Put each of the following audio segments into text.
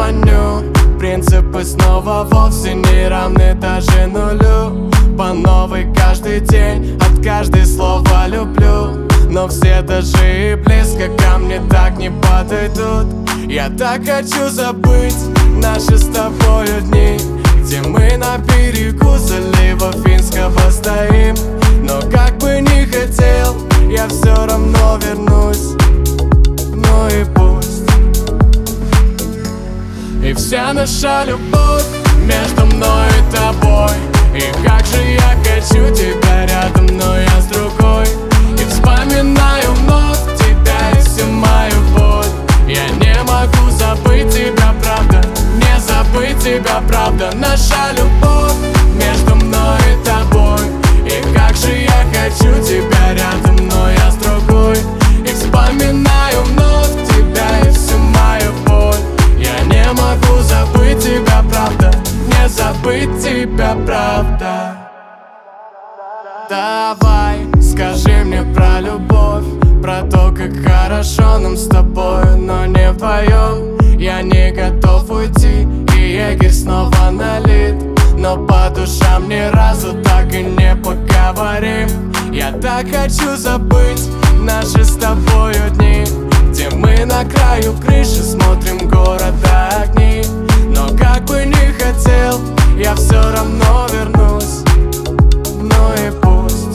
звоню. Принципы снова вовсе не равны даже нулю. По новой каждый день, от каждой слова люблю. Но все даже и близко ко мне так не подойдут. Я так хочу забыть наши с тобою дни, где мы на берегу залива Финского стоим. Но как бы ни хотел, я все равно вернусь. Ну и пусть. И вся наша любовь между мной и тобой. И как же я хочу тебя рядом, но я с другой. И вспоминаю вновь тебя и всю мою боль. Я не могу забыть тебя, правда, не забыть тебя, правда. Наша любовь между мной и тобой. И как же я хочу тебя рядом, но я с другой. И вспоминаю вновь тебя и всю мою боль. Я не могу забыть тебя, правда, не забыть тебя, правда. Давай, скажи мне про любовь, про то, как хорошо нам с тобой, но не вдвоем. Я не готов уйти, и егерь снова налит, но по душам ни разу так и не поговорим. Я так хочу забыть наши с тобою дни, где мы на краю крыши смотрим города огни. Но как бы ни хотел, я все равно вернусь. Ну и пусть.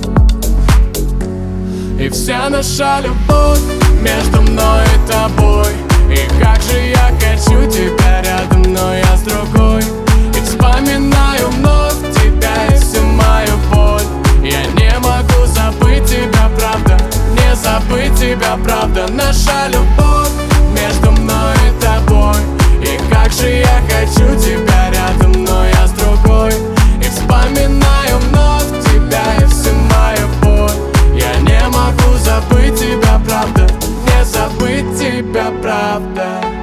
И вся наша любовь между мной и тобой. И как же я хочу тебя рядом, но я с другой. И вспоминаю вновь тебя и всю мою боль. Я не могу забыть тебя, правда, не забыть тебя, правда. Наша любовь между мной и тобой. И как же я хочу тебя рядом, но я с другой. И вспоминаю вновь тебя и всю мою боль. Я не могу забыть тебя, правда, не забыть тебя, правда.